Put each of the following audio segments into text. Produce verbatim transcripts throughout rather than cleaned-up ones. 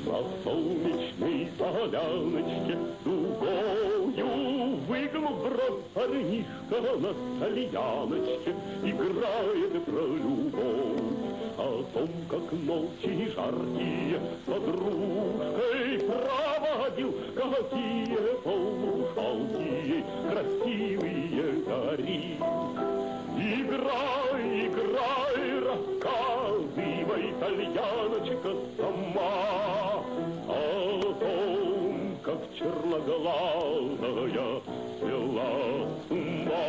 На солнечной поляночке дугою выгнув рот парнишка на тальяночке играет про любовь. О том, как ночи жаркие подружкой проводил, какие полушалкие красивые гори. Играй, играй, рассказывай, тальяночка, сама о том, как черноглазая свела с ума.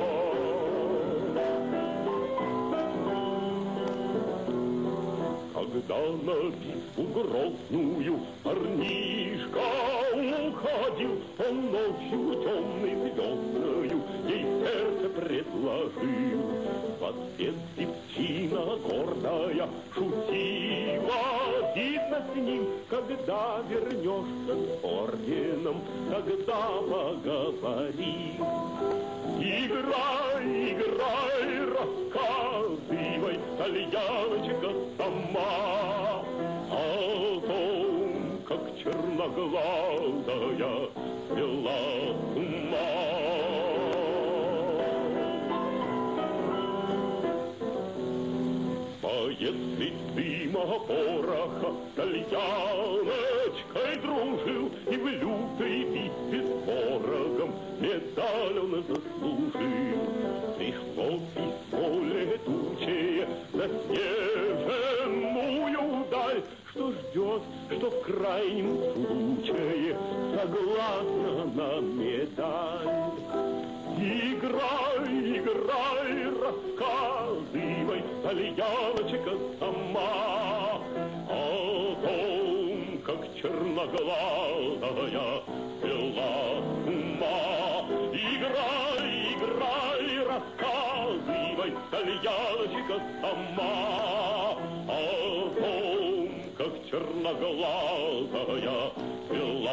Когда на битву грозную парнишка уходил, он ночью темной звездною ей сердце предложил. В ответ девчина гордая шутила, видно с ним, когда вернешься с орденом, тогда поговорим. Играй, играй, рассказывай, тальяночка, сама о том, как черноглазая свела с ума. Если дыма пороха тальяночкой дружил и в лютой битве с ворогом медаль он заслужил, пришло письмо летучее заснеженную даль, что ждет, что в крайнем случае согласна на медаль. Играй, играй, рассказывай, тальяночка, сама о том, как черноглазая свела с ума. Играй, играй, рассказывай, тальяночка, сама о том, как черноглазая свела